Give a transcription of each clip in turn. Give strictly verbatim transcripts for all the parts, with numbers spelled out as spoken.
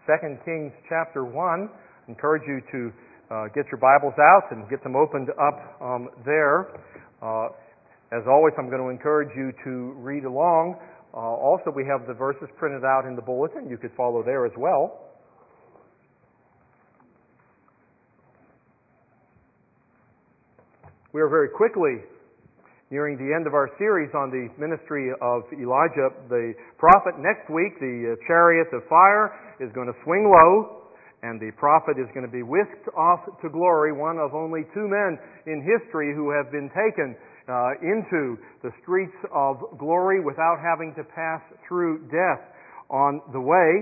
Second Kings chapter one. I encourage you to uh, get your Bibles out and get them opened up um, there. Uh, as always, I'm going to encourage you to read along. Uh, also, we have the verses printed out in the bulletin. You could follow there as well. We are very quickly nearing the end of our series on the ministry of Elijah the prophet. Next week, the chariot of fire is going to swing low, and the prophet is going to be whisked off to glory, one of only two men in history who have been taken uh, into the streets of glory without having to pass through death on the way.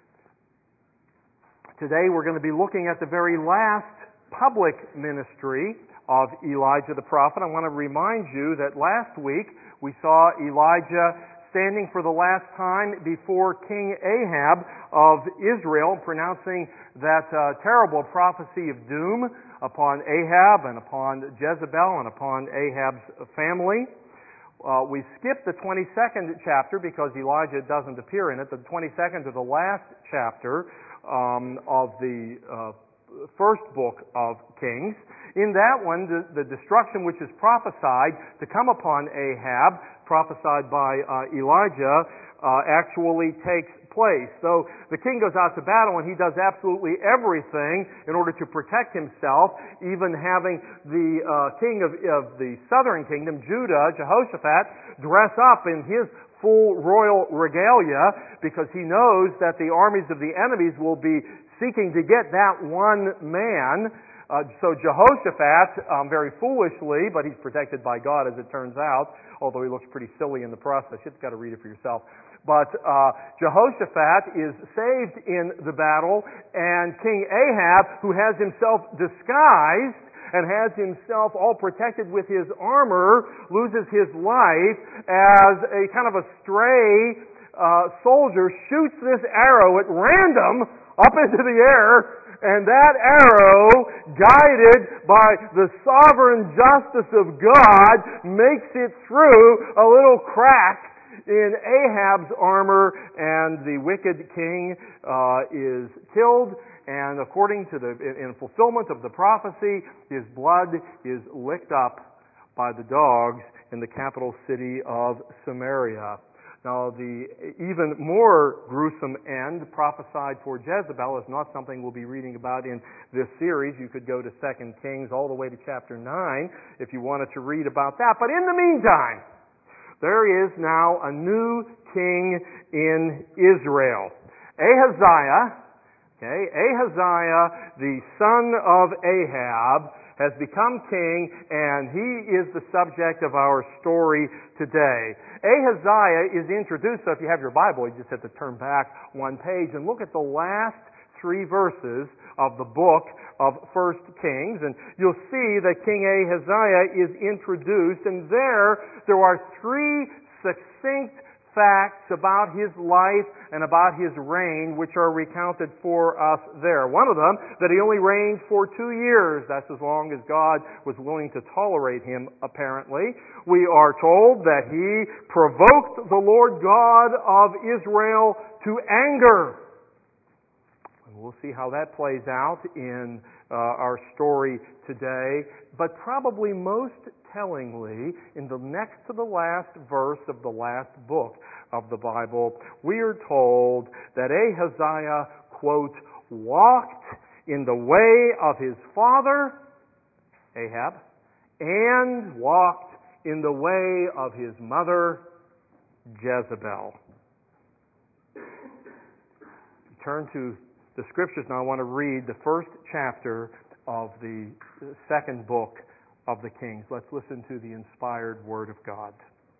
Today we're going to be looking at the very last public ministry of Elijah the prophet. I want to remind you that last week we saw Elijah standing for the last time before King Ahab of Israel, pronouncing that uh, terrible prophecy of doom upon Ahab and upon Jezebel and upon Ahab's family. Uh, we skipped the twenty-second chapter because Elijah doesn't appear in it. The twenty-second to the last chapter um, of the uh, first book of Kings. In that one, the, the destruction which is prophesied to come upon Ahab, prophesied by uh, Elijah, uh, actually takes place. So the king goes out to battle and he does absolutely everything in order to protect himself, even having the uh, king of, of the southern kingdom, Judah, Jehoshaphat, dress up in his full royal regalia because he knows that the armies of the enemies will be seeking to get that one man. Uh, so Jehoshaphat, um, very foolishly, but he's protected by God as it turns out, although he looks pretty silly in the process. You've got to read it for yourself. But uh, Jehoshaphat is saved in the battle, and King Ahab, who has himself disguised and has himself all protected with his armor, loses his life as a kind of a stray uh, soldier shoots this arrow at random up into the air. And that arrow, guided by the sovereign justice of God, makes it through a little crack in Ahab's armor, and the wicked king uh, is killed. And according to the, in fulfillment of the prophecy, his blood is licked up by the dogs in the capital city of Samaria. Now, the even more gruesome end prophesied for Jezebel is not something we'll be reading about in this series. You could go to Second Kings all the way to chapter nine if you wanted to read about that. But in the meantime, there is now a new king in Israel. Ahaziah, okay, Ahaziah, the son of Ahab, has become king, and he is the subject of our story today. Ahaziah is introduced, so if you have your Bible, you just have to turn back one page and look at the last three verses of the book of First Kings, and you'll see that King Ahaziah is introduced, and there, there are three succinct facts about his life and about his reign which are recounted for us there. One of them, that he only reigned for two years. That's as long as God was willing to tolerate him, apparently. We are told that he provoked the Lord God of Israel to anger. And we'll see how that plays out in uh, our story today. But probably most tellingly, in the next to the last verse of the last book of the Bible, we are told that Ahaziah, quote, walked in the way of his father, Ahab, and walked in the way of his mother, Jezebel. Turn to the Scriptures now. I want to read the first chapter of the second book of the Kings. Let's listen to the inspired Word of God.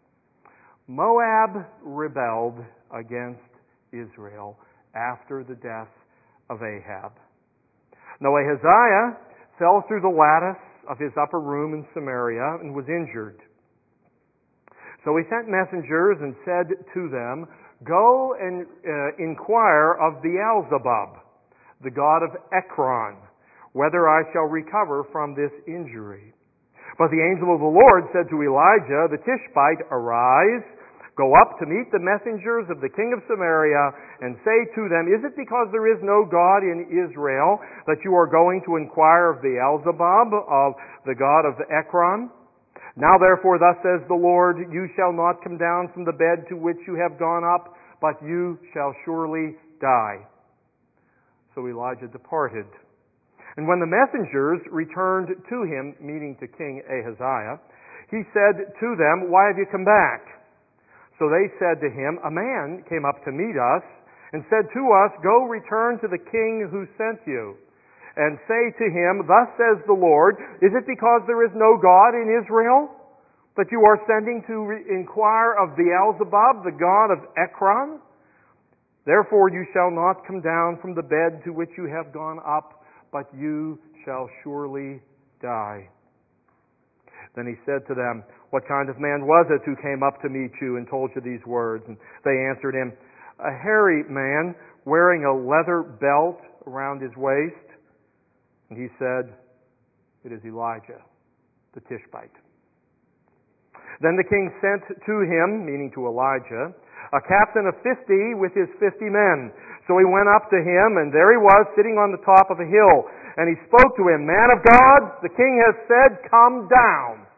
Moab rebelled against Israel after the death of Ahab. Now Ahaziah fell through the lattice of his upper room in Samaria and was injured. So he sent messengers and said to them, "Go and uh, inquire of Beelzebub, the god of Ekron, whether I shall recover from this injury." But the angel of the Lord said to Elijah the Tishbite, "Arise, Go up to meet the messengers of the king of Samaria and say to them, Is it because there is no God in Israel that you are going to inquire of Beelzebub, of the god of Ekron? Now therefore, thus says the Lord, you shall not come down from the bed to which you have gone up, but you shall surely die. So Elijah departed. And when the messengers returned to him, meaning to King Ahaziah, he said to them, Why have you come back? So they said to him, A man came up to meet us and said to us, Go return to the king who sent you, and say to him, Thus says the Lord, Is it because there is no God in Israel that you are sending to re- inquire of Beelzebub, the god of Ekron? Therefore you shall not come down from the bed to which you have gone up, but you shall surely die. Then he said to them, What kind of man was it who came up to meet you and told you these words? And they answered him, A hairy man wearing a leather belt around his waist. And he said, It is Elijah, the Tishbite. Then the king sent to him, meaning to Elijah, a captain of fifty with his fifty men. So he went up to him, and there he was, sitting on the top of a hill. And he spoke to him, Man of God, the king has said, Come down.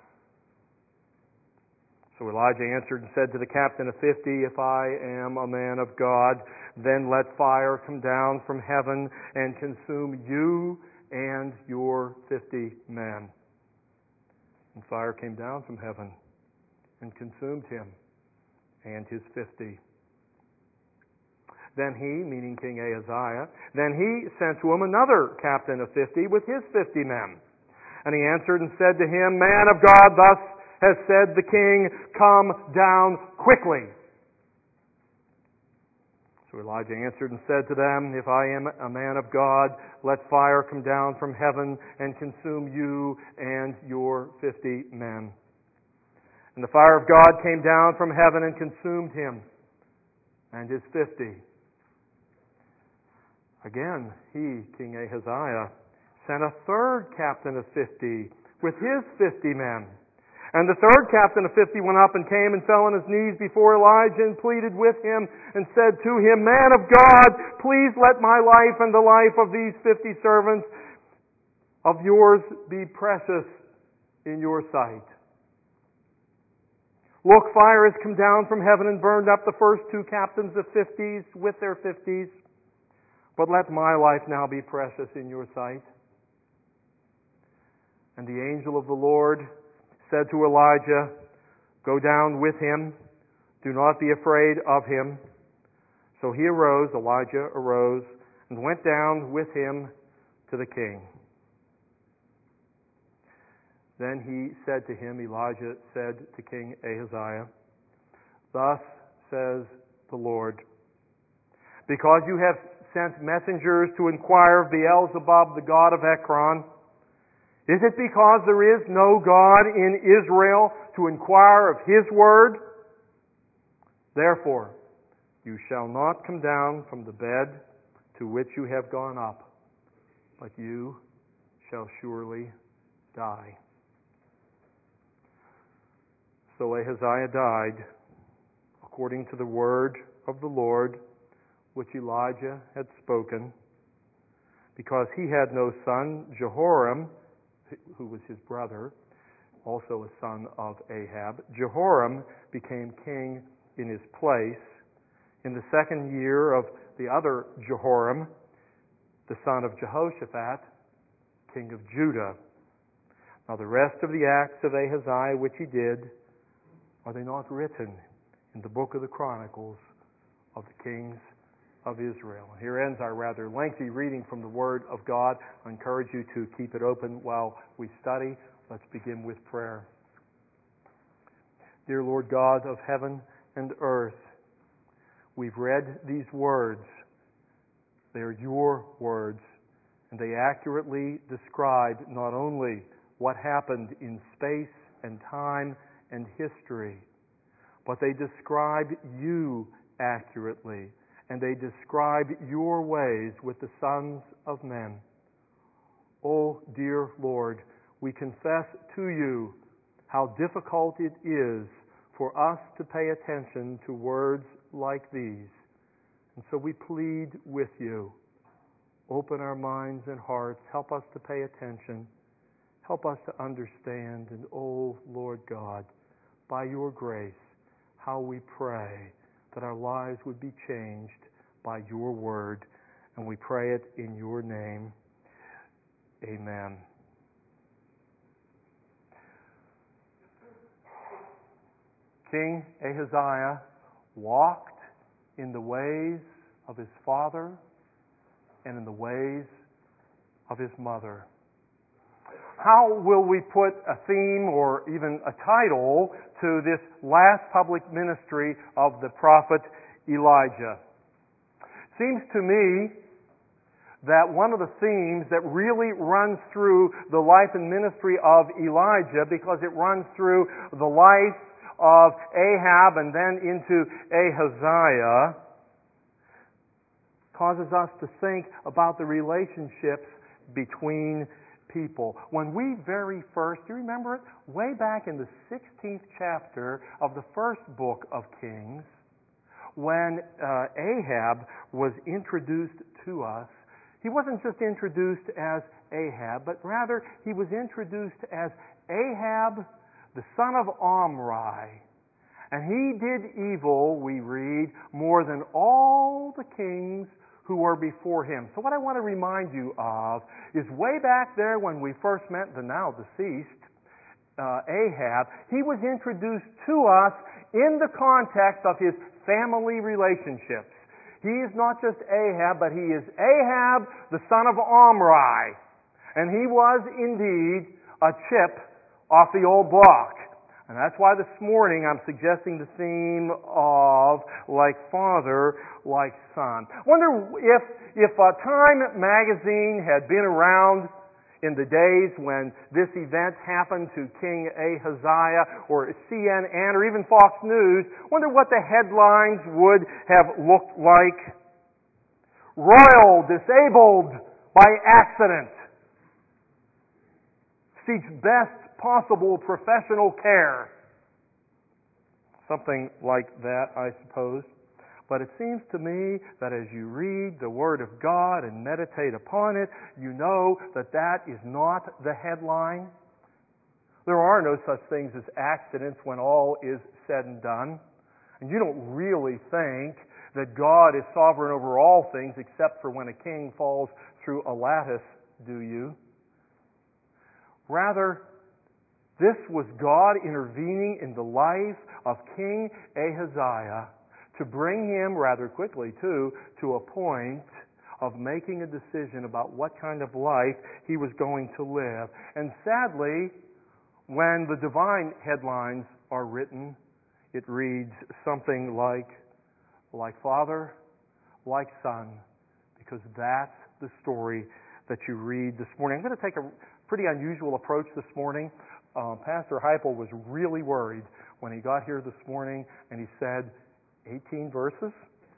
So Elijah answered and said to the captain of fifty, If I am a man of God, then let fire come down from heaven and consume you and your fifty men. And fire came down from heaven and consumed him and his fifty. Then he, meaning King Ahaziah, then he sent to him another captain of fifty with his fifty men. And he answered and said to him, Man of God, thus has said the king, Come down quickly. So Elijah answered and said to them, If I am a man of God, let fire come down from heaven and consume you and your fifty men. And the fire of God came down from heaven and consumed him and his fifty. Again, he, King Ahaziah, sent a third captain of fifty with his fifty men. And the third captain of fifty went up and came and fell on his knees before Elijah and pleaded with him and said to him, Man of God, please let my life and the life of these fifty servants of yours be precious in your sight. Look, fire has come down from heaven and burned up the first two captains of fifties with their fifties. But let my life now be precious in your sight. And the angel of the Lord said to Elijah, Go down with him. Do not be afraid of him. So he arose, Elijah arose, and went down with him to the king. Then he said to him, Elijah said to King Ahaziah, Thus says the Lord, Because you have sent messengers to inquire of Beelzebub, the god of Ekron, is it because there is no God in Israel to inquire of His word? Therefore, you shall not come down from the bed to which you have gone up, but you shall surely die. So Ahaziah died, according to the word of the Lord, which Elijah had spoken, because he had no son. Jehoram, who was his brother, also a son of Ahab, Jehoram became king in his place in the second year of the other Jehoram, the son of Jehoshaphat, king of Judah. Now the rest of the acts of Ahaziah which he did, are they not written in the book of the Chronicles of the kings of Israel? Here ends our rather lengthy reading from the Word of God. I encourage you to keep it open while we study. Let's begin with prayer. Dear Lord God of heaven and earth, we've read these words. They are your words, and they accurately describe not only what happened in space and time and history, but they describe you accurately, and they describe your ways with the sons of men. Oh, dear Lord, we confess to you how difficult it is for us to pay attention to words like these. And so we plead with you. Open our minds and hearts. Help us to pay attention. Help us to understand. And oh, Lord God, by your grace, how we pray that our lives would be changed by your word. And we pray it in your name. Amen. King Ahaziah walked in the ways of his father and in the ways of his mother. How will we put a theme or even a title to this last public ministry of the prophet Elijah? Seems to me that one of the themes that really runs through the life and ministry of Elijah, because it runs through the life of Ahab and then into Ahaziah, causes us to think about the relationships between people. When we very first, do you remember it? Way back in the sixteenth chapter of the first book of Kings, when uh, Ahab was introduced to us, he wasn't just introduced as Ahab, but rather he was introduced as Ahab, the son of Omri. And he did evil, we read, more than all the kings who were before him. So what I want to remind you of is way back there when we first met the now deceased uh, Ahab, he was introduced to us in the context of his family relationships. He is not just Ahab, but he is Ahab, the son of Omri. And he was indeed a chip off the old block. And that's why this morning I'm suggesting the theme of like father, like son. I wonder if, if uh, Time magazine had been around in the days when this event happened to King Ahaziah, or C N N, or even Fox News, wonder what the headlines would have looked like. Royal disabled by accident. Seeks best possible professional care. Something like that, I suppose. But it seems to me that as you read the Word of God and meditate upon it, you know that that is not the headline. There are no such things as accidents when all is said and done. And you don't really think that God is sovereign over all things except for when a king falls through a lattice, do you? Rather, this was God intervening in the life of King Ahaziah to bring him rather quickly, too, to a point of making a decision about what kind of life he was going to live. And sadly, when the divine headlines are written, it reads something like, like father, like son, because that's the story that you read this morning. I'm going to take a pretty unusual approach this morning. Uh, Pastor Heipel was really worried when he got here this morning and he said, eighteen verses?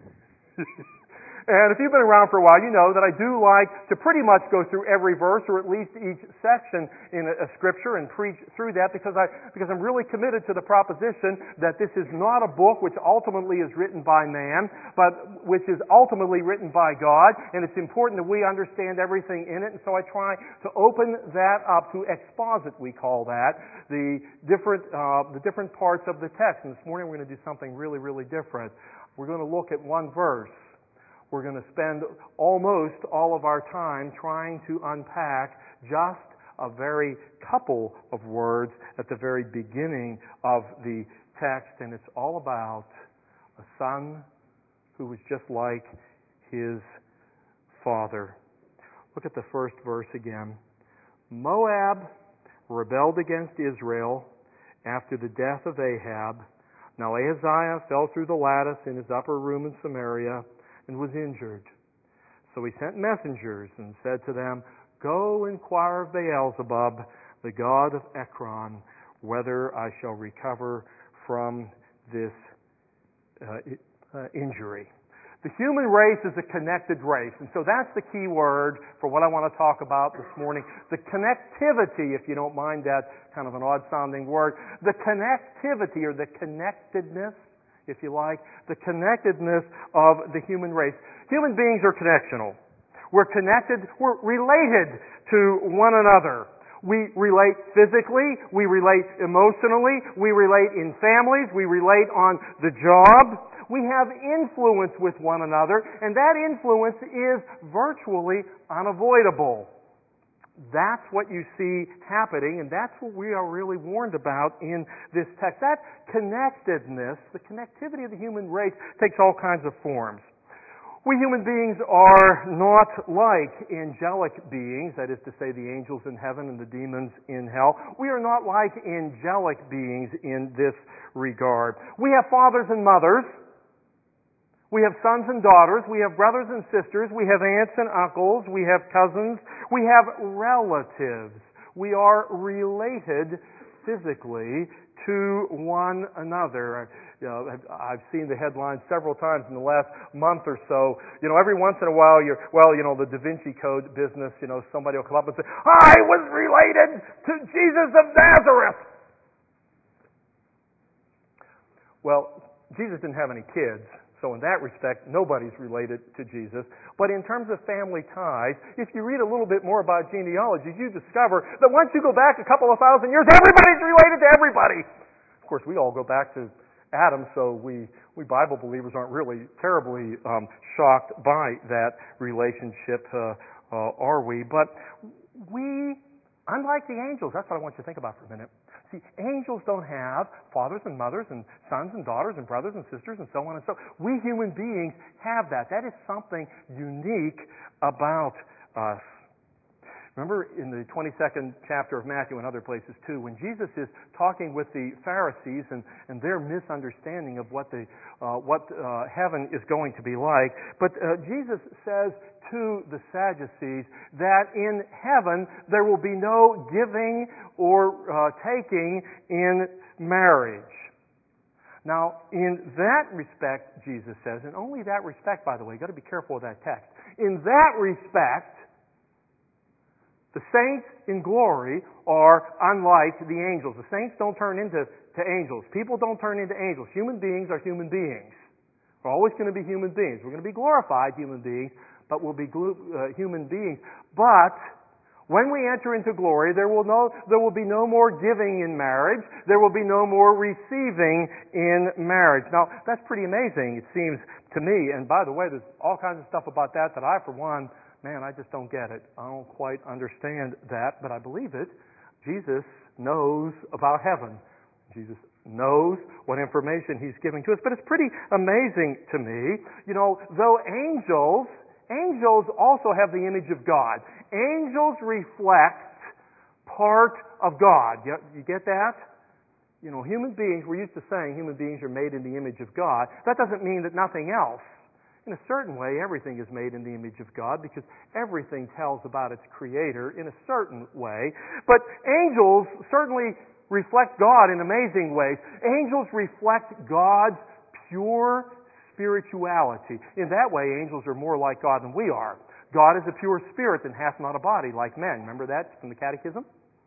And if you've been around for a while, you know that I do like to pretty much go through every verse, or at least each section in a, a scripture, and preach through that because I because I'm really committed to the proposition that this is not a book which ultimately is written by man, but which is ultimately written by God, and it's important that we understand everything in it. And so I try to open that up to exposit, we call that, the different uh, the different parts of the text. And this morning we're going to do something really, really different. We're going to look at one verse. We're going to spend almost all of our time trying to unpack just a very couple of words at the very beginning of the text, and it's all about a son who was just like his father. Look at the first verse again. Moab rebelled against Israel after the death of Ahab. Now Ahaziah fell through the lattice in his upper room in Samaria and was injured. So he sent messengers and said to them, Go inquire of Beelzebub, the god of Ekron, whether I shall recover from this uh, uh, injury. The human race is a connected race, and so that's the key word for what I want to talk about this morning. The connectivity, if you don't mind that kind of an odd-sounding word, the connectivity or the connectedness, if you like, the connectedness of the human race. Human beings are connectional. We're connected, we're related to one another. We relate physically, we relate emotionally, we relate in families, we relate on the job. We have influence with one another, and that influence is virtually unavoidable. That's what you see happening, and that's what we are really warned about in this text. That connectedness, the connectivity of the human race, takes all kinds of forms. We human beings are not like angelic beings, that is to say the angels in heaven and the demons in hell. We are not like angelic beings in this regard. We have fathers and mothers. We have sons and daughters, we have brothers and sisters, we have aunts and uncles, we have cousins, we have relatives. We are related physically to one another. You know, I've seen the headlines several times in the last month or so. You know, every once in a while, you're, well, you know, the Da Vinci Code business, you know, somebody will come up and say, I was related to Jesus of Nazareth. Well, Jesus didn't have any kids. So in that respect, nobody's related to Jesus. But in terms of family ties, if you read a little bit more about genealogies, you discover that once you go back a couple of thousand years, everybody's related to everybody. Of course, we all go back to Adam, so we, we Bible believers aren't really terribly um, shocked by that relationship, uh, uh, are we? But we, unlike the angels, that's what I want you to think about for a minute. See, angels don't have fathers and mothers and sons and daughters and brothers and sisters and so on and so on. We human beings have that. That is something unique about us. Remember in the twenty-second chapter of Matthew and other places too, when Jesus is talking with the Pharisees and, and their misunderstanding of what the uh, what uh, heaven is going to be like, but uh, Jesus says to the Sadducees that in heaven there will be no giving or uh, taking in marriage. Now, in that respect, Jesus says, and only that respect, by the way, you've got to be careful with that text. In that respect, the saints in glory are unlike the angels. The saints don't turn into to angels. People don't turn into angels. Human beings are human beings. We're always going to be human beings. We're going to be glorified human beings, but we'll be uh, human beings. But when we enter into glory, there will no there will be no more giving in marriage. There will be no more receiving in marriage. Now, that's pretty amazing, it seems to me. And by the way, there's all kinds of stuff about that that I, for one, man, I just don't get it. I don't quite understand that, but I believe it. Jesus knows about heaven. Jesus knows what information He's giving to us. But it's pretty amazing to me. You know, though angels, angels also have the image of God. Angels reflect part of God. You, you get that? You know, human beings, we're used to saying human beings are made in the image of God. That doesn't mean that nothing else. In a certain way, everything is made in the image of God because everything tells about its Creator in a certain way. But angels certainly reflect God in amazing ways. Angels reflect God's pure spirituality. In that way, angels are more like God than we are. God is a pure spirit and hath not a body like men. Remember that from the Catechism?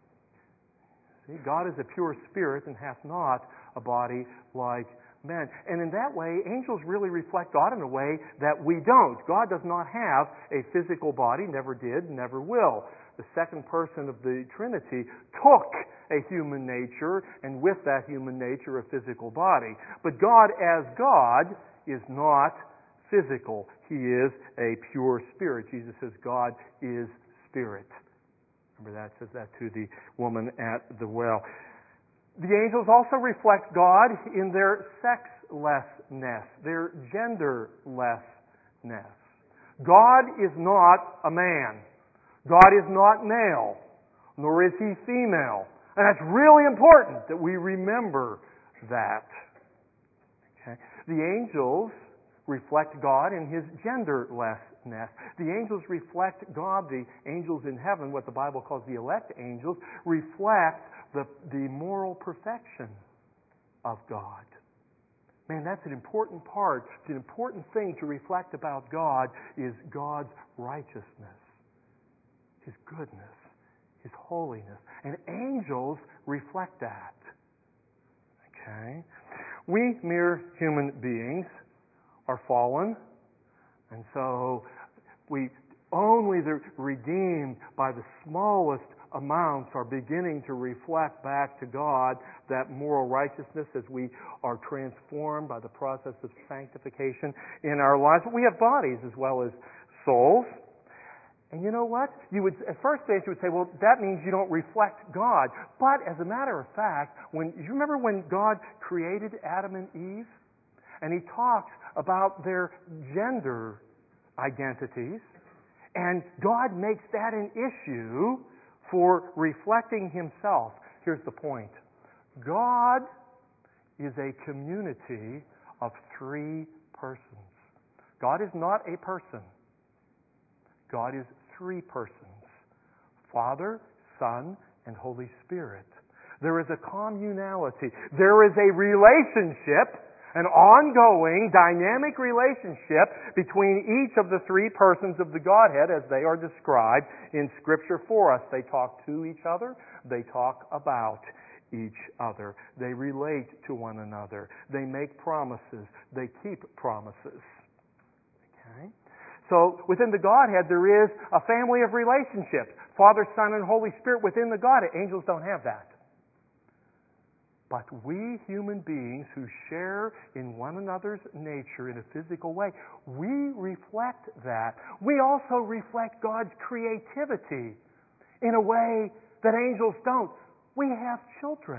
See, God is a pure spirit and hath not a body like men. And in that way, angels really reflect God in a way that we don't. God does not have a physical body, never did, never will. The second person of the Trinity took a human nature, and with that human nature, a physical body. But God as God is not physical. He is a pure spirit. Jesus says God is spirit. Remember that, says that to the woman at the well. The angels also reflect God in their sexlessness, their genderlessness. God is not a man. God is not male, nor is He female. And that's really important that we remember that. Okay? The angels reflect God in His genderlessness. The angels reflect God. The angels in heaven, what the Bible calls the elect angels, reflect the, the moral perfection of God. Man, that's an important part. It's an important thing to reflect about God is God's righteousness, His goodness, His holiness. And angels reflect that. Okay? We mere human beings are fallen, and so we only the redeemed by the smallest amounts are beginning to reflect back to God that moral righteousness as we are transformed by the process of sanctification in our lives. But we have bodies as well as souls. And you know what? You would, at first base, you would say, well, that means you don't reflect God. But as a matter of fact, when you remember when God created Adam and Eve? And He talks about their gender identities. And God makes that an issue for reflecting Himself. Here's the point. God is a community of three persons. God is not a person. God is three persons. Father, Son, and Holy Spirit. There is a communality. There is a relationship, an ongoing, dynamic relationship between each of the three persons of the Godhead as they are described in Scripture for us. They talk to each other. They talk about each other. They relate to one another. They make promises. They keep promises. Okay? So within the Godhead there is a family of relationships. Father, Son, and Holy Spirit within the Godhead. Angels don't have that. But we human beings who share in one another's nature in a physical way, we reflect that. We also reflect God's creativity in a way that angels don't. We have children.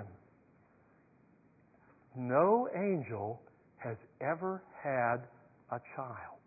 No angel has ever had a child.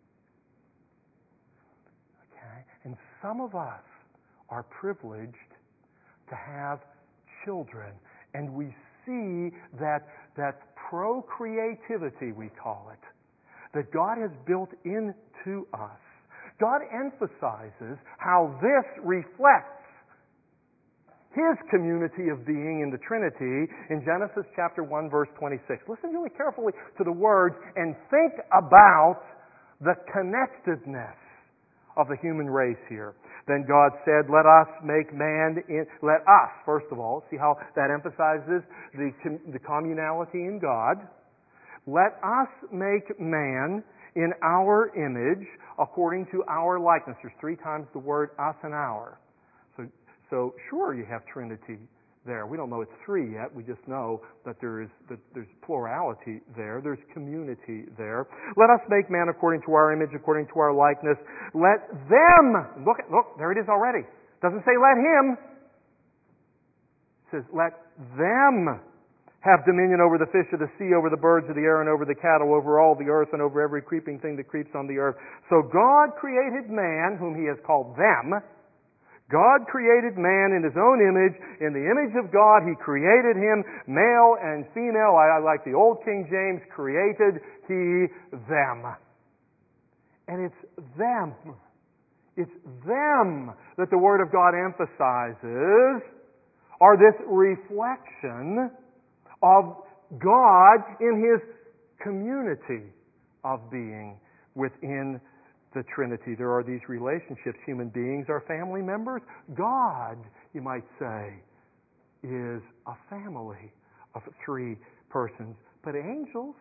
Okay? And some of us are privileged to have children. And we see that, that procreativity, we call it, that God has built into us. God emphasizes how this reflects His community of being in the Trinity in Genesis chapter one, verse twenty-six. Listen really carefully to the words and think about the connectedness of the human race here. Then God said, let us make man in, let us, first of all, see how that emphasizes the, the communality in God. Let us make man in our image according to our likeness. There's three times the word us and our. So, so sure you have Trinity there. We don't know it's three yet. We just know that there is that there's plurality there. There's community there. Let us make man according to our image, according to our likeness. Let them look at look, there it is already. Doesn't say let him. It says let them have dominion over the fish of the sea, over the birds of the air, and over the cattle, over all the earth, and over every creeping thing that creeps on the earth. So God created man, whom He has called them. God created man in His own image. In the image of God, He created him, male and female. I, I like the old King James, created He them. And it's them. It's them that the Word of God emphasizes are this reflection of God in His community of being within the Trinity. There are these relationships. Human beings are family members. God, you might say, is a family of three persons. But angels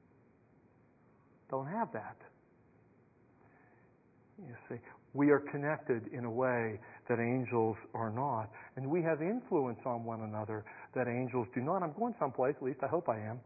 don't have that. You see, we are connected in a way that angels are not. And we have influence on one another that angels do not. I'm going someplace, at least I hope I am.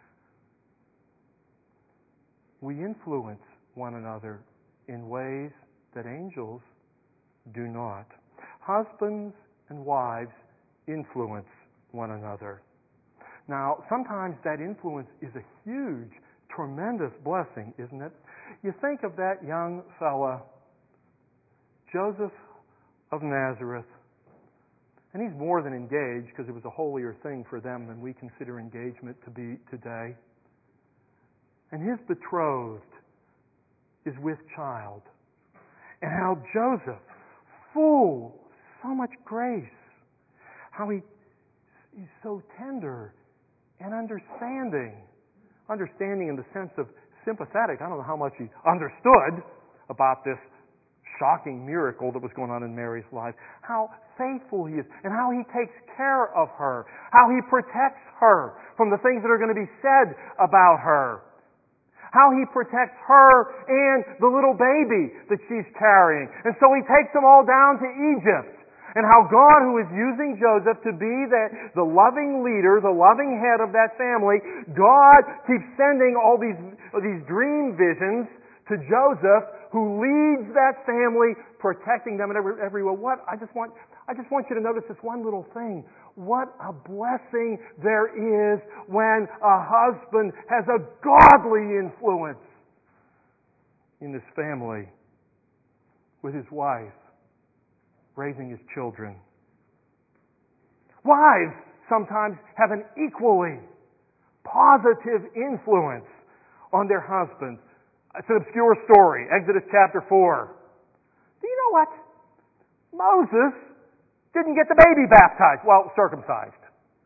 We influence one another in ways that angels do not. Husbands and wives influence one another. Now, sometimes that influence is a huge, tremendous blessing, isn't it? You think of that young fella, Joseph of Nazareth, and he's more than engaged because it was a holier thing for them than we consider engagement to be today. And his betrothed is with child. And how Joseph, full of so much grace, how he, he's so tender and understanding understanding in the sense of sympathetic. I don't know how much he understood about this shocking miracle that was going on in Mary's life. How faithful he is, and how he takes care of her. How he protects her from the things that are going to be said about her. How he protects her and the little baby that she's carrying. And so he takes them all down to Egypt. And how God, who is using Joseph to be the, the loving leader, the loving head of that family, God keeps sending all these, these dream visions to Joseph, who leads that family, protecting them and every, everywhere. What I just want, I just want you to notice this one little thing. What a blessing there is when a husband has a godly influence in his family with his wife, raising his children. Wives sometimes have an equally positive influence on their husbands. It's an obscure story, Exodus chapter four. Do you know what? Moses didn't get the baby baptized, well, circumcised.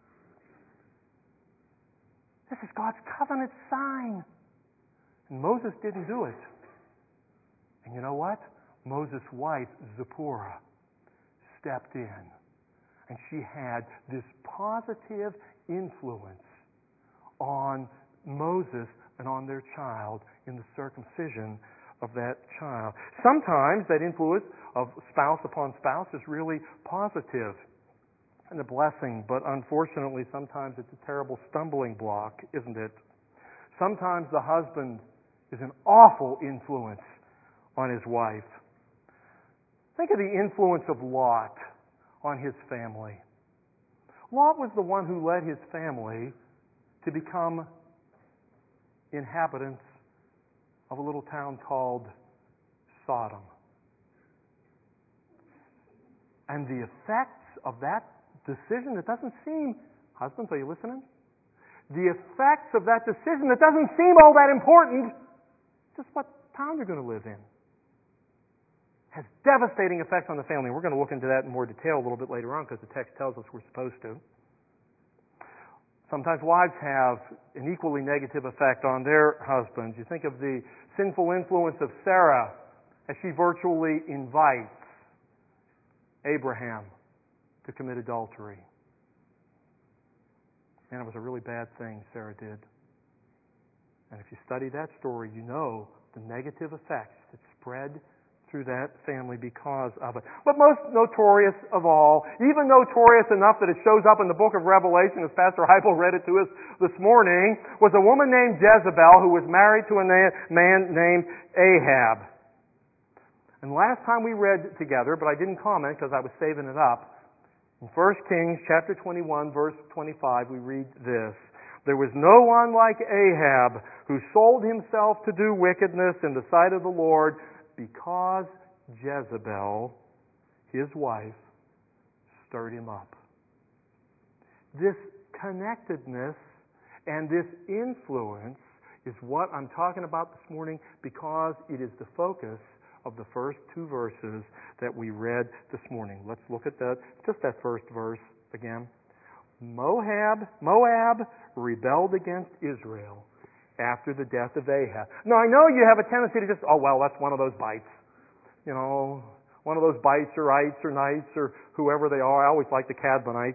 This is God's covenant sign. And Moses didn't do it. And you know what? Moses' wife, Zipporah, stepped in. And she had this positive influence on Moses and on their child in the circumcision of that child. Sometimes that influence of spouse upon spouse is really positive and a blessing, but unfortunately sometimes it's a terrible stumbling block, isn't it? Sometimes the husband is an awful influence on his wife. Think of the influence of Lot on his family. Lot was the one who led his family to become inhabitants of a little town called Sodom. And the effects of that decision that doesn't seem, husbands, are you listening? The effects of that decision that doesn't seem all that important, just what town you're going to live in, has devastating effects on the family. We're going to look into that in more detail a little bit later on because the text tells us we're supposed to. Sometimes wives have an equally negative effect on their husbands. You think of the sinful influence of Sarah as she virtually invites Abraham to commit adultery. And it was a really bad thing Sarah did. And if you study that story, you know the negative effects that spread through that family because of it. But most notorious of all, even notorious enough that it shows up in the book of Revelation, as Pastor Heipel read it to us this morning, was a woman named Jezebel who was married to a man named Ahab. And last time we read together, but I didn't comment because I was saving it up, in First Kings chapter twenty-one, verse twenty-five, we read this. There was no one like Ahab who sold himself to do wickedness in the sight of the Lord, because Jezebel, his wife, stirred him up. This connectedness and this influence is what I'm talking about this morning because it is the focus of the first two verses that we read this morning. Let's look at that, just that first verse again. Moab, Moab rebelled against Israel after the death of Ahab. Now, I know you have a tendency to just, oh, well, that's one of those bites. You know, one of those bites or ites or knights or whoever they are. I always like the Cadmonites.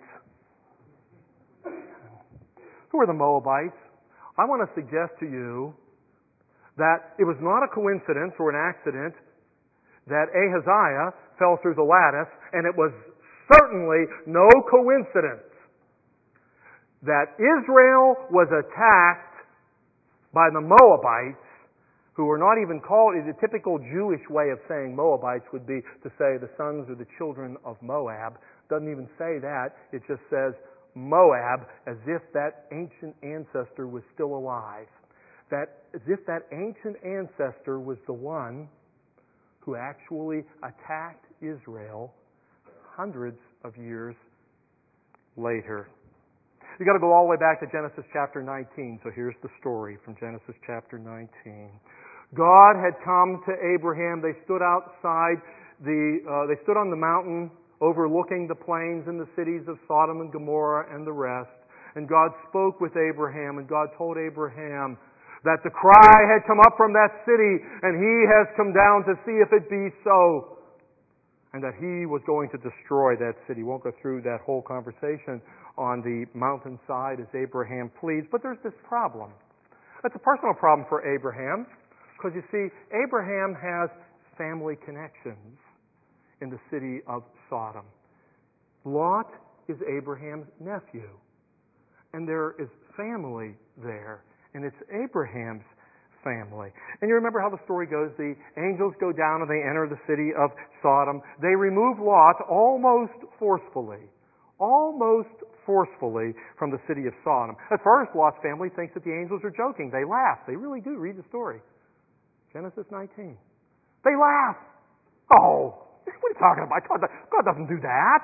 Who are the Moabites? I want to suggest to you that it was not a coincidence or an accident that Ahaziah fell through the lattice, and it was certainly no coincidence that Israel was attacked by the Moabites, who were not even called, the typical Jewish way of saying Moabites would be to say the sons or the children of Moab. Doesn't even say that. It just says Moab, as if that ancient ancestor was still alive. That, as if that ancient ancestor was the one who actually attacked Israel hundreds of years later. You've got to go all the way back to Genesis chapter nineteen. So here's the story from Genesis chapter nineteen. God had come to Abraham. They stood outside the, uh, they stood on the mountain overlooking the plains and the cities of Sodom and Gomorrah and the rest. And God spoke with Abraham, and God told Abraham that the cry had come up from that city, and he has come down to see if it be so, and that he was going to destroy that city. Won't go through that whole conversation on the mountainside as Abraham pleads, but there's this problem. It's a personal problem for Abraham, because you see, Abraham has family connections in the city of Sodom. Lot is Abraham's nephew, and there is family there, and it's Abraham's family. And you remember how the story goes. The angels go down and they enter the city of Sodom. They remove Lot almost forcefully, almost forcefully from the city of Sodom. At first, Lot's family thinks that the angels are joking. They laugh. They really do. Read the story. Genesis nineteen. They laugh. Oh, what are you talking about? God, God doesn't do that.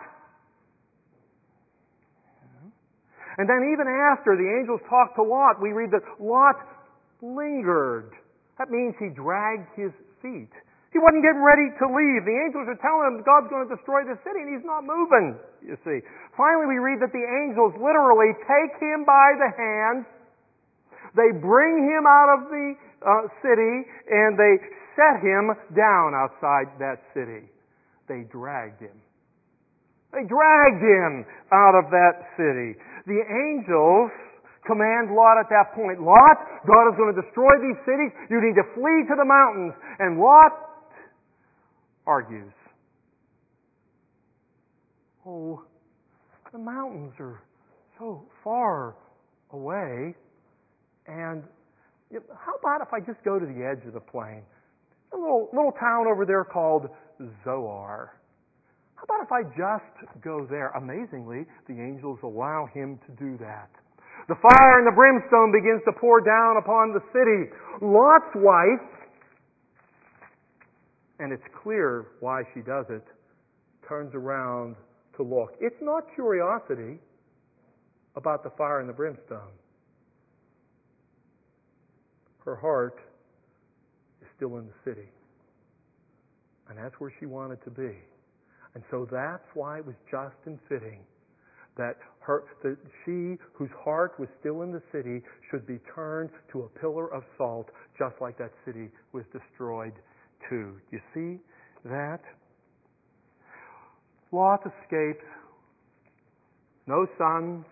And then even after the angels talked to Lot, we read that Lot lingered. That means he dragged his feet. He wasn't getting ready to leave. The angels are telling him God's going to destroy the city, and he's not moving, you see. Finally, we read that the angels literally take him by the hand. They bring him out of the uh, city, and they set him down outside that city. They dragged him. They dragged him out of that city. The angels command Lot at that point, Lot, God is going to destroy these cities. You need to flee to the mountains. And Lot argues. Oh, the mountains are so far away. And how about if I just go to the edge of the plain? A little, little town over there called Zoar. How about if I just go there? Amazingly, the angels allow him to do that. The fire and the brimstone begins to pour down upon the city. Lot's wife, and it's clear why she does it, turns around to look. It's not curiosity about the fire and the brimstone. Her heart is still in the city. And that's where she wanted to be. And so that's why it was just and fitting that her, that she, whose heart was still in the city, should be turned to a pillar of salt, just like that city was destroyed too. You see that? Lot escapes. No sons.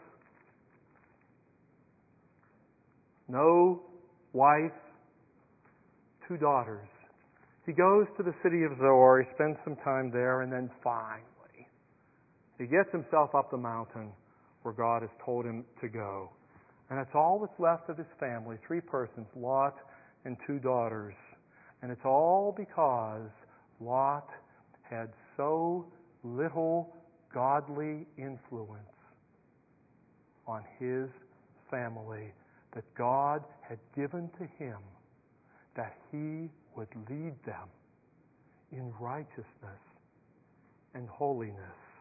No wife. Two daughters. He goes to the city of Zoar. He spends some time there, and then finally, he gets himself up the mountain where God has told him to go. And it's all that's left of his family, three persons, Lot and two daughters. And it's all because Lot had so little godly influence on his family that God had given to him that he would lead them in righteousness and holiness.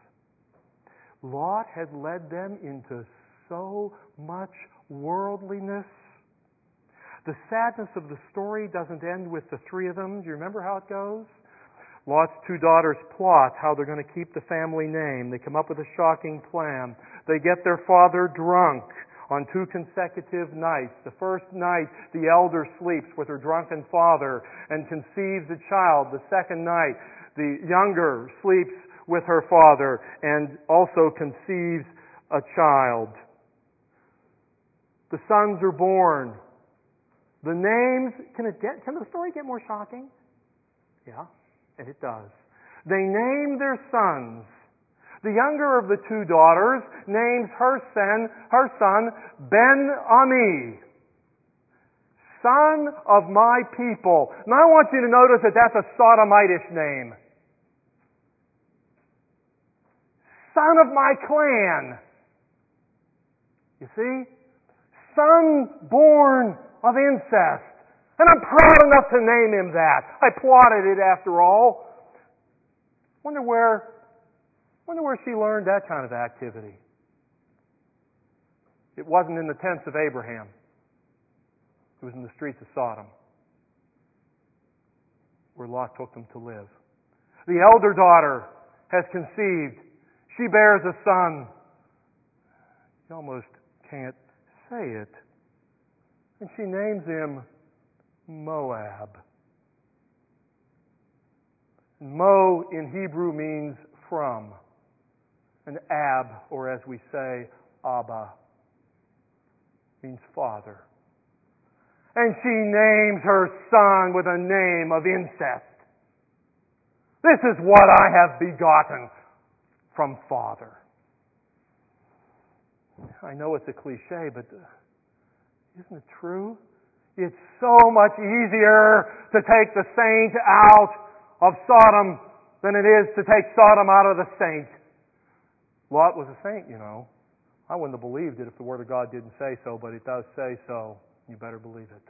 Lot had led them into so much worldliness. The sadness of the story doesn't end with the three of them. Do you remember how it goes? Lot's two daughters plot how they're going to keep the family name. They come up with a shocking plan. They get their father drunk on two consecutive nights. The first night, the elder sleeps with her drunken father and conceives a child. The second night, the younger sleeps with her father and also conceives a child. The sons are born. The names, can it get, can the story get more shocking? Yeah, and it does. They name their sons. The younger of the two daughters names her son, her son Ben-Ami, son of my people. And I want you to notice that that's a Sodomitish name. Son of my clan. You see? Son born of incest. And I'm proud enough to name him that. I plotted it after all. Wonder where Wonder where she learned that kind of activity. It wasn't in the tents of Abraham. It was in the streets of Sodom, where Lot took them to live. The elder daughter has conceived. She bears a son. You almost can't say it. And she names him Moab. Mo in Hebrew means from. And Ab, or as we say, Abba, means father. And she names her son with a name of incest. This is what I have begotten from father. I know it's a cliche, but isn't it true? It's so much easier to take the saint out of Sodom than it is to take Sodom out of the saint. Lot was a saint, you know. I wouldn't have believed it if the Word of God didn't say so, but it does say so. You better believe it.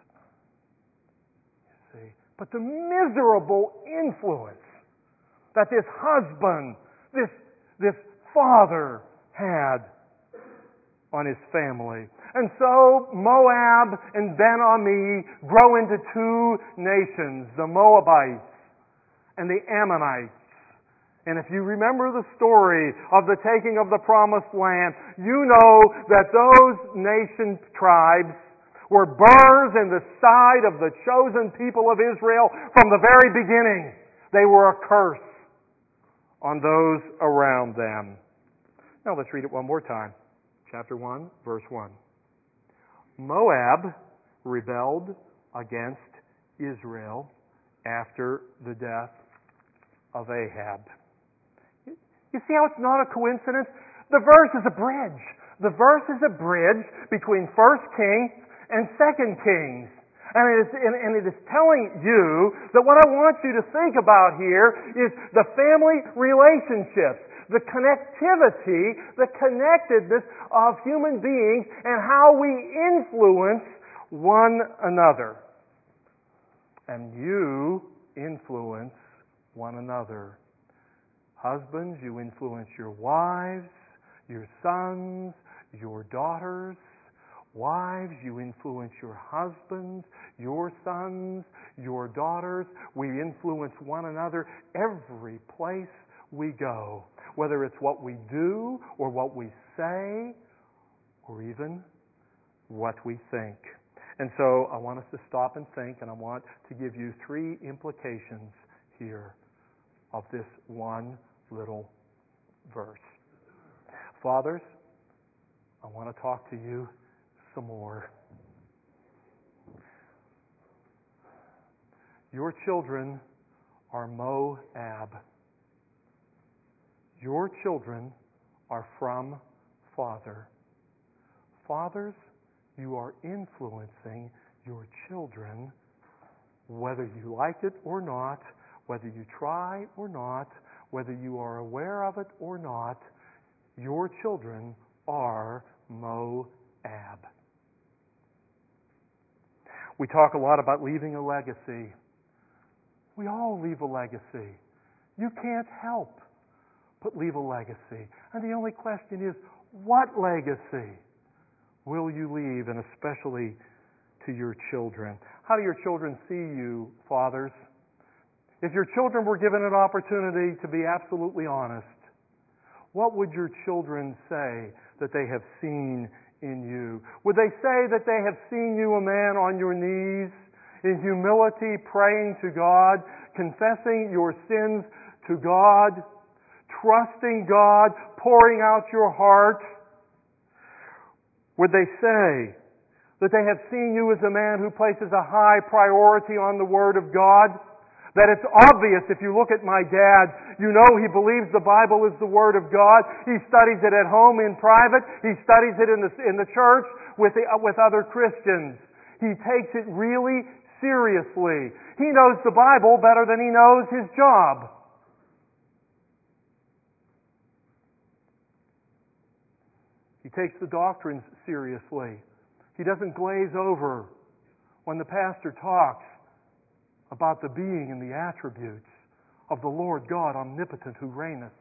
You see? But the miserable influence that this husband, this, this father had on his family. And so Moab and Ben-Ami grow into two nations, the Moabites and the Ammonites. And if you remember the story of the taking of the promised land, you know that those nation tribes were burrs in the side of the chosen people of Israel from the very beginning. They were a curse on those around them. Now let's read it one more time. Chapter one, verse one. Moab rebelled against Israel after the death of Ahab. You see how it's not a coincidence? The verse is a bridge. The verse is a bridge between First Kings and Second Kings. And it, is, and, and it is telling you that what I want you to think about here is the family relationships, the connectivity, the connectedness of human beings, and how we influence one another. And you influence one another. Husbands, you influence your wives, your sons, your daughters. Wives, you influence your husbands, your sons, your daughters. We influence one another every place we go, whether it's what we do or what we say or even what we think. And so I want us to stop and think, and I want to give you three implications here of this one little verse. Fathers, I want to talk to you some more. Your children are Moab. Your children are from father. Fathers, you are influencing your children, whether you like it or not, whether you try or not, whether you are aware of it or not. Your children are Moab. We talk a lot about leaving a legacy. We all leave a legacy. You can't help but leave a legacy. And the only question is, what legacy will you leave, and especially to your children? How do your children see you, fathers? If your children were given an opportunity to be absolutely honest, what would your children say that they have seen in you? Would they say that they have seen you a man on your knees, in humility, praying to God, confessing your sins to God, trusting God, pouring out your heart? Would they say that they have seen you as a man who places a high priority on the Word of God? That it's obvious, if you look at my dad, you know he believes the Bible is the Word of God. He studies it at home in private. He studies it in the, in the church with, the, with other Christians. He takes it really seriously. He knows the Bible better than he knows his job. He takes the doctrines seriously. He doesn't glaze over when the pastor talks about the being and the attributes of the Lord God omnipotent who reigneth.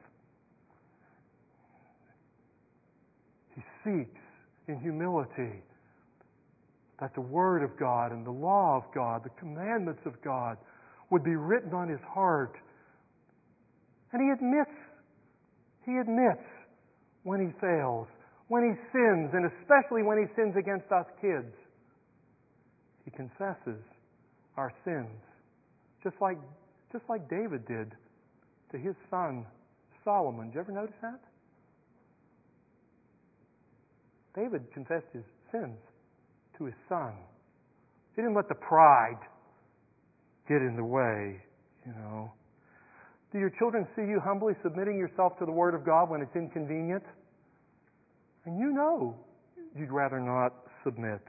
He seeks in humility that the Word of God and the law of God, the commandments of God, would be written on his heart. And he admits, he admits when he fails. when he sins, and especially when he sins against us kids. He confesses our sins, just like, just like David did to his son Solomon. Did you ever notice that? David confessed his sins to his son. He didn't let the pride get in the way, you know. Do your children see you humbly submitting yourself to the Word of God when it's inconvenient? And you know you'd rather not submit.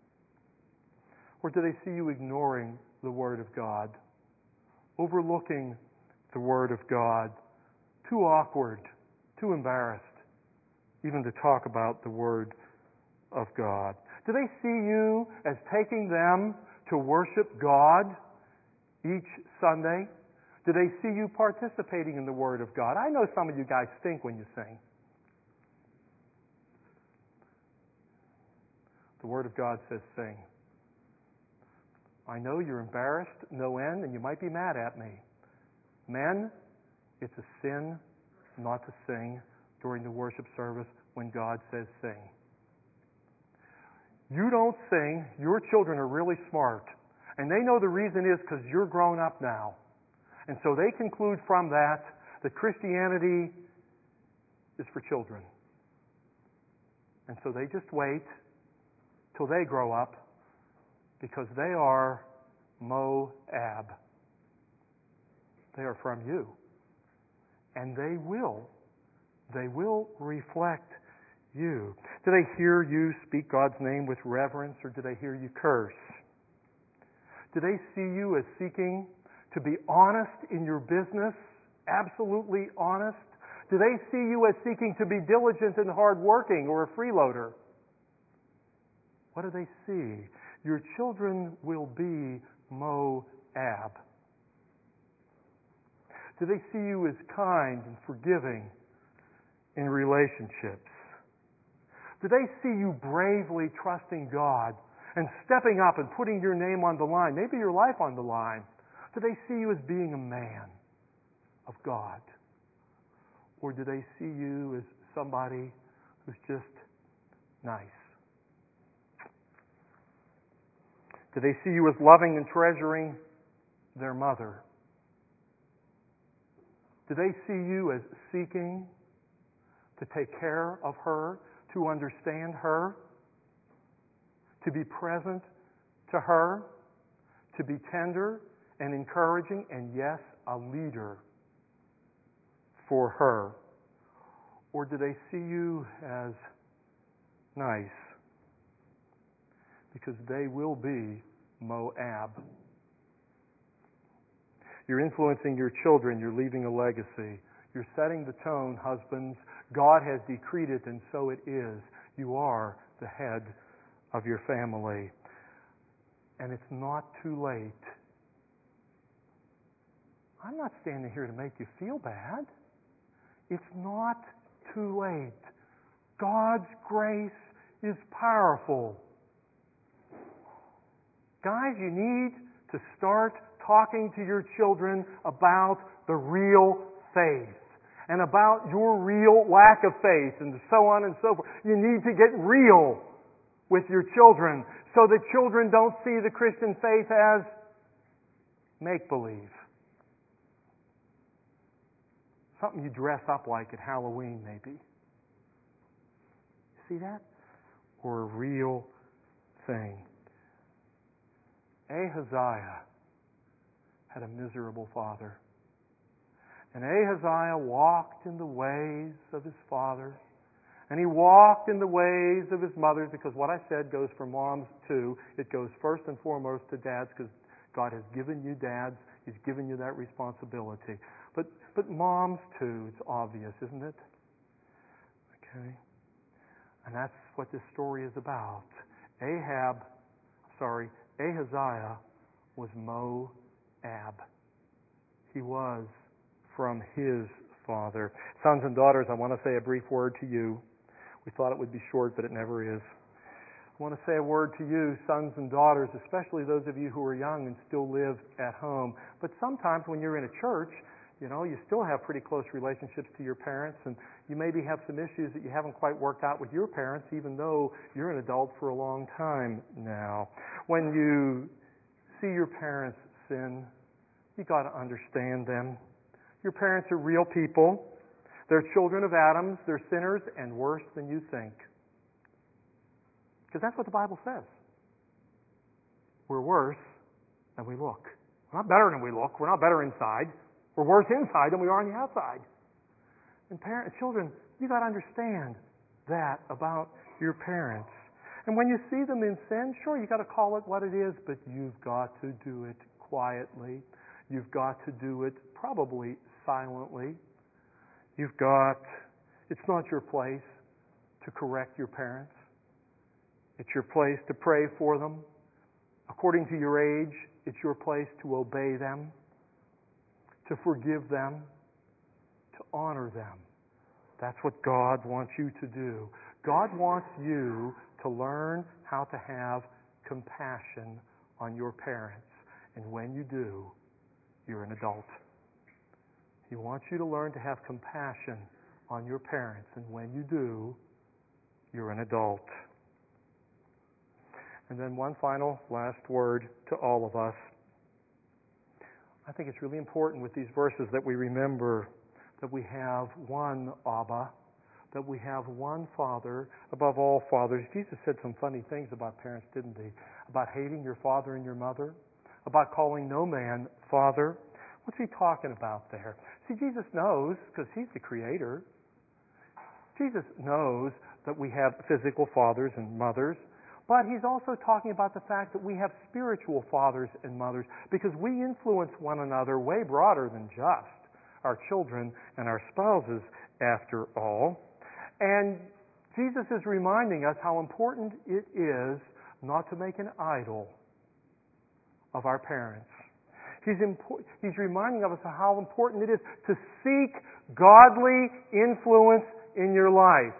Or do they see you ignoring the Word of God, overlooking the Word of God, too awkward, too embarrassed, even to talk about the Word of God? Do they see you as taking them to worship God each Sunday? Do they see you participating in the Word of God? I know some of you guys stink when you sing. The Word of God says sing. I know you're embarrassed no end, and you might be mad at me. Men, it's a sin not to sing during the worship service when God says sing. You don't sing, your children are really smart, and they know the reason is because you're grown up now. And so they conclude from that that Christianity is for children. And so they just wait till they grow up, because they are Moab. They are from you. And they will, they will reflect you. Do they hear you speak God's name with reverence, or do they hear you curse? Do they see you as seeking to be honest in your business, absolutely honest? Do they see you as seeking to be diligent and hardworking, or a freeloader? What do they see? Your children will be Moab. Do they see you as kind and forgiving in relationships? Do they see you bravely trusting God and stepping up and putting your name on the line, maybe your life on the line? Do they see you as being a man of God? Or do they see you as somebody who's just nice? Do they see you as loving and treasuring their mother? Do they see you as seeking to take care of her, to understand her, to be present to her, to be tender and encouraging, and yes, a leader for her? Or do they see you as nice? Because they will be Moab. You're influencing your children. You're leaving a legacy. You're setting the tone, husbands. God has decreed it, and so it is. You are the head of your family. And it's not too late. I'm not standing here to make you feel bad. It's not too late. God's grace is powerful. Guys, you need to start talking to your children about the real faith and about your real lack of faith and so on and so forth. You need to get real with your children so that children don't see the Christian faith as make-believe. Something you dress up like at Halloween, maybe. See that? Or a real thing. Ahaziah had a miserable father. And Ahaziah walked in the ways of his father. And he walked in the ways of his mother, because what I said goes for moms too. It goes first and foremost to dads, because God has given you dads. He's given you that responsibility. But but moms too, it's obvious, isn't it? Okay. And that's what this story is about. Ahab, sorry, Ahaziah was Moab. He was from his father. Sons and daughters, I want to say a brief word to you. We thought it would be short, but it never is. I want to say a word to you, sons and daughters, especially those of you who are young and still live at home. But sometimes when you're in a church, You know, you still have pretty close relationships to your parents, and you maybe have some issues that you haven't quite worked out with your parents, even though you're an adult for a long time now. When you see your parents sin, you got to understand them. Your parents are real people. They're children of Adam. They're sinners and worse than you think. Because that's what the Bible says. We're worse than we look. We're not better than we look. We're not better inside. We're worse inside than we are on the outside. And parents, children, you got to understand that about your parents. And when you see them in sin, sure, you got to call it what it is, but you've got to do it quietly. You've got to do it probably silently. You've got, it's not your place to correct your parents. It's your place to pray for them. According to your age, it's your place to obey them, to forgive them, to honor them. That's what God wants you to do. God wants you to learn how to have compassion on your parents. And when you do, you're an adult. He wants you to learn to have compassion on your parents. And when you do, you're an adult. And then one final last word to all of us. I think it's really important with these verses that we remember that we have one Abba, that we have one Father above all fathers. Jesus said some funny things about parents, didn't he? About hating your father and your mother, about calling no man father. What's he talking about there? See, Jesus knows, because he's the Creator, Jesus knows that we have physical fathers and mothers, but he's also talking about the fact that we have spiritual fathers and mothers, because we influence one another way broader than just our children and our spouses, after all. And Jesus is reminding us how important it is not to make an idol of our parents. He's, impo- he's reminding us of how important it is to seek godly influence in your life.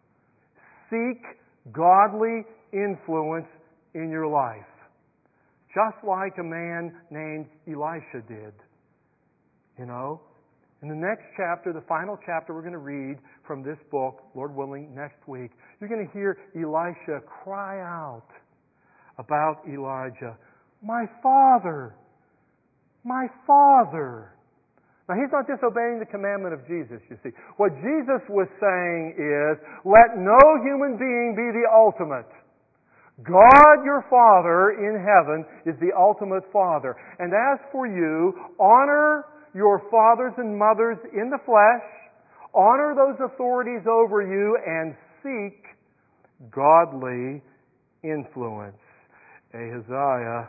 Seek godly influence in your life. Just like a man named Elisha did. You know? In the next chapter, the final chapter we're going to read from this book, Lord willing, next week, you're going to hear Elisha cry out about Elijah. My father! My father! Now, he's not disobeying the commandment of Jesus, you see. What Jesus was saying is, let no human being be the ultimate. God, your Father in heaven, is the ultimate Father. And as for you, honor your fathers and mothers in the flesh, honor those authorities over you, and seek godly influence. Ahaziah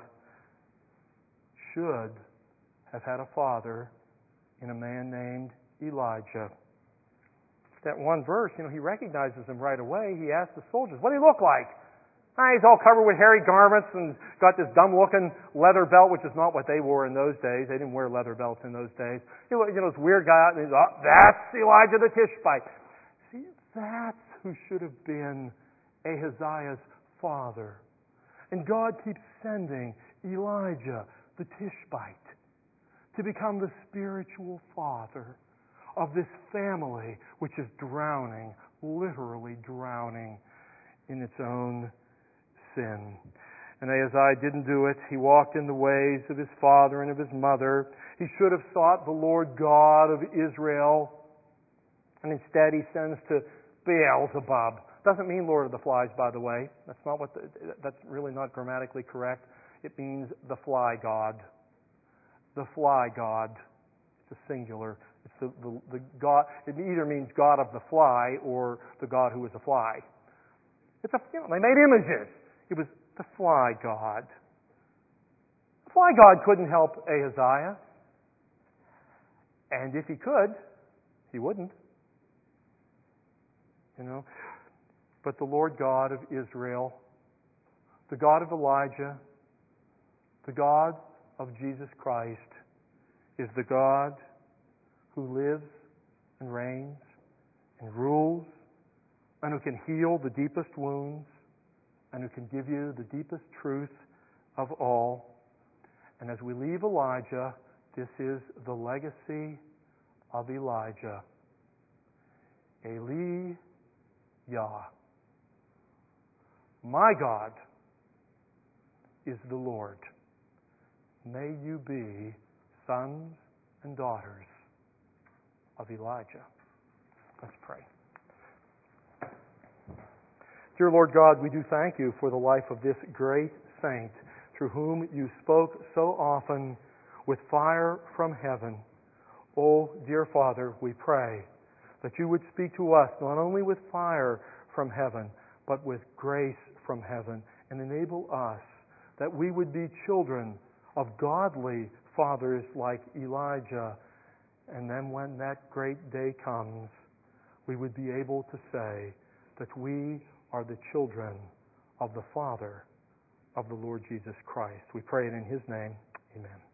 should have had a father in a man named Elijah. That one verse, you know, he recognizes him right away. He asks the soldiers, what do he look like? Ah, he's all covered with hairy garments and got this dumb-looking leather belt, which is not what they wore in those days. They didn't wear leather belts in those days. You know, this weird guy, and he's, oh, that's Elijah the Tishbite. See, that's who should have been Ahaziah's father. And God keeps sending Elijah the Tishbite to become the spiritual father of this family which is drowning, literally drowning in its own sin. And Ahaziah didn't do it. He walked in the ways of his father and of his mother. He should have sought the Lord God of Israel, and instead he sends to Beelzebub. Doesn't mean Lord of the Flies, by the way. That's not what. The, that's really not grammatically correct. It means the fly god. The fly god. It's a singular. It's the, the, the god. It either means God of the fly or the God who is a fly. It's a. You know, they made images. It was the fly god. The fly god couldn't help Ahaziah, and if he could, he wouldn't. You know, but the Lord God of Israel, the God of Elijah, the God of Jesus Christ, is the God who lives and reigns and rules and who can heal the deepest wounds and who can give you the deepest truth of all. And as we leave Elijah, this is the legacy of Elijah. Eli Yah. My God is the Lord. May you be sons and daughters of Elijah. Let's pray. Dear Lord God, we do thank you for the life of this great saint through whom you spoke so often with fire from heaven. Oh, dear Father, we pray that you would speak to us not only with fire from heaven, but with grace from heaven, and enable us that we would be children of godly fathers like Elijah. And then when that great day comes, we would be able to say that we are the children of the Father of the Lord Jesus Christ. We pray it in His name. Amen.